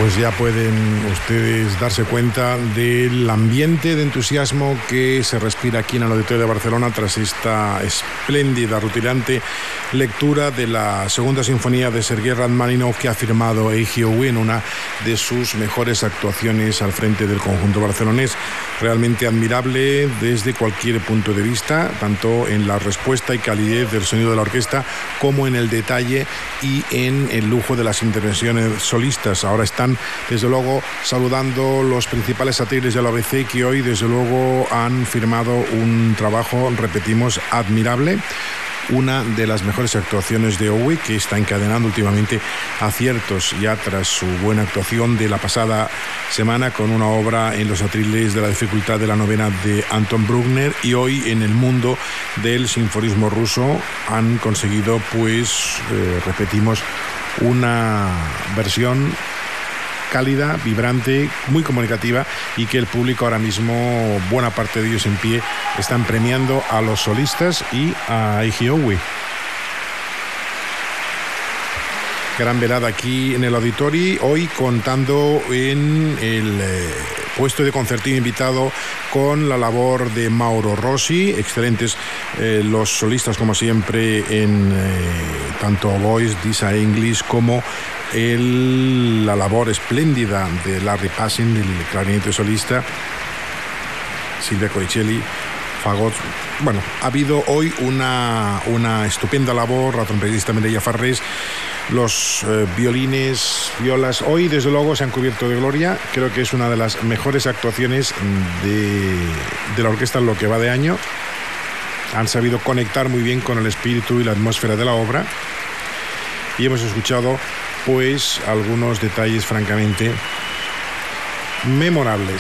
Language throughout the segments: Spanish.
Pues ya pueden ustedes darse cuenta del ambiente de entusiasmo que se respira aquí en el Auditorio de Barcelona tras esta espléndida, rutilante lectura de la segunda sinfonía de Sergei Rachmaninoff que ha firmado Eiji Oue en una de sus mejores actuaciones al frente del conjunto barcelonés. Realmente admirable desde cualquier punto de vista, tanto en la respuesta y calidez del sonido de la orquesta como en el detalle y en el lujo de las intervenciones solistas. Ahora están, desde luego, saludando los principales satélites de la ABC que hoy, desde luego, han firmado un trabajo, repetimos, admirable. Una de las mejores actuaciones de Oue, que está encadenando últimamente aciertos ya tras su buena actuación de la pasada semana con una obra en los atriles de la dificultad de la novena de Anton Bruckner, y hoy en el mundo del sinfonismo ruso han conseguido, pues, repetimos, una versión cálida, vibrante, muy comunicativa, y que el público ahora mismo, buena parte de ellos en pie, están premiando a los solistas y a Eiji Oue. Gran velada aquí en el Auditori, hoy contando en el puesto de concertino invitado con la labor de Mauro Rossi, excelentes los solistas como siempre en tanto oboes, Disa English, como la labor espléndida de Larry Passing, el clarinete solista, Silvia Coricelli, fagot. Bueno, ha habido hoy una estupenda labor, la trompetista Mireia Farrés, los violines, violas, hoy desde luego se han cubierto de gloria. Creo que es una de las mejores actuaciones de la orquesta en lo que va de año. Han sabido conectar muy bien con el espíritu y la atmósfera de la obra, y hemos escuchado pues algunos detalles francamente memorables.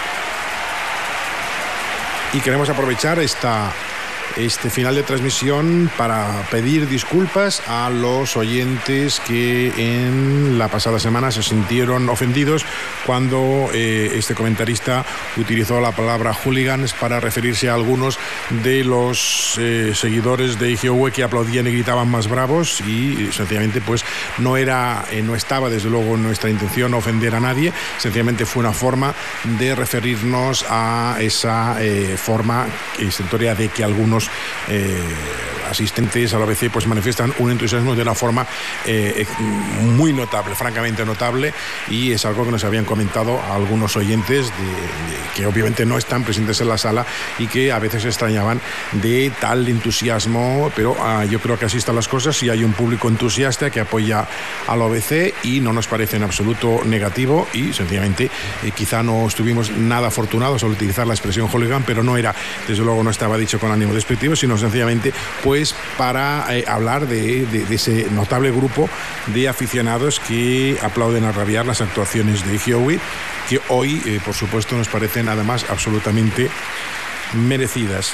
Y queremos aprovechar este final de transmisión para pedir disculpas a los oyentes que en la pasada semana se sintieron ofendidos cuando este comentarista utilizó la palabra hooligans para referirse a algunos de los seguidores de Eiji Oue que aplaudían y gritaban más bravos, y sencillamente pues no estaba desde luego nuestra intención ofender a nadie. Sencillamente fue una forma de referirnos a esa forma historia de que algunos asistentes a la ABC pues manifiestan un entusiasmo de una forma muy notable, francamente notable, y es algo que nos habían comentado algunos oyentes que obviamente no están presentes en la sala y que a veces se extrañaban de tal entusiasmo, pero yo creo que así están las cosas, y hay un público entusiasta que apoya a la ABC y no nos parece en absoluto negativo, y sencillamente quizá no estuvimos nada afortunados al utilizar la expresión hooligan, pero no era, desde luego no estaba dicho con ánimo despectivo, sino sencillamente pues para hablar de ese notable grupo de aficionados que aplauden a rabiar las actuaciones de Eiji Oue, que hoy por supuesto nos parecen además absolutamente merecidas.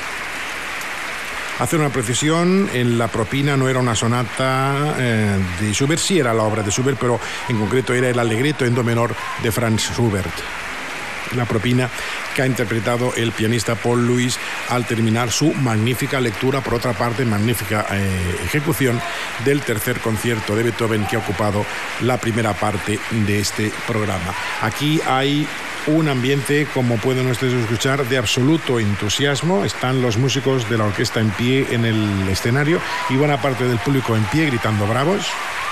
Hacer una precisión, en la propina no era una sonata de Schubert, sí era la obra de Schubert, pero en concreto era el Allegretto en do menor de Franz Schubert. La propina que ha interpretado el pianista Paul Louis al terminar su magnífica lectura, por otra parte magnífica ejecución del tercer concierto de Beethoven, que ha ocupado la primera parte de este programa. Aquí hay un ambiente, como pueden ustedes escuchar, de absoluto entusiasmo. Están los músicos de la orquesta en pie en el escenario y buena parte del público en pie gritando bravos.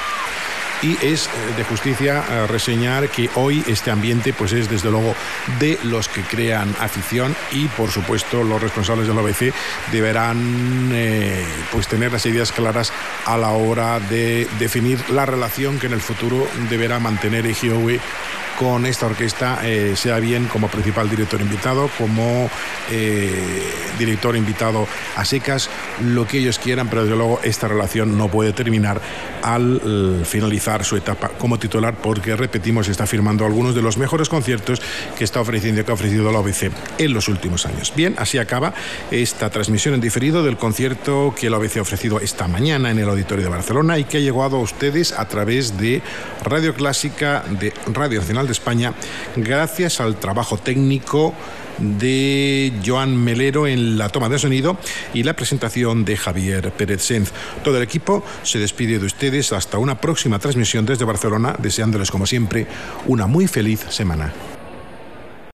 Y es de justicia reseñar que hoy este ambiente pues es desde luego de los que crean afición, y por supuesto los responsables de la ABC deberán pues tener las ideas claras a la hora de definir la relación que en el futuro deberá mantener Eiji Oue con esta orquesta, sea bien como principal director invitado, como director invitado a secas, lo que ellos quieran, pero desde luego esta relación no puede terminar al finalizar su etapa como titular, porque repetimos, está firmando algunos de los mejores conciertos que ha ofrecido la OBC en los últimos años. Bien, así acaba esta transmisión en diferido del concierto que la OBC ha ofrecido esta mañana en el Auditorio de Barcelona y que ha llegado a ustedes a través de Radio Clásica, de Radio Nacional Nacional de España, gracias al trabajo técnico de Joan Melero en la toma de sonido y la presentación de Javier Pérez Senz. Todo el equipo se despide de ustedes hasta una próxima transmisión desde Barcelona, deseándoles como siempre una muy feliz semana.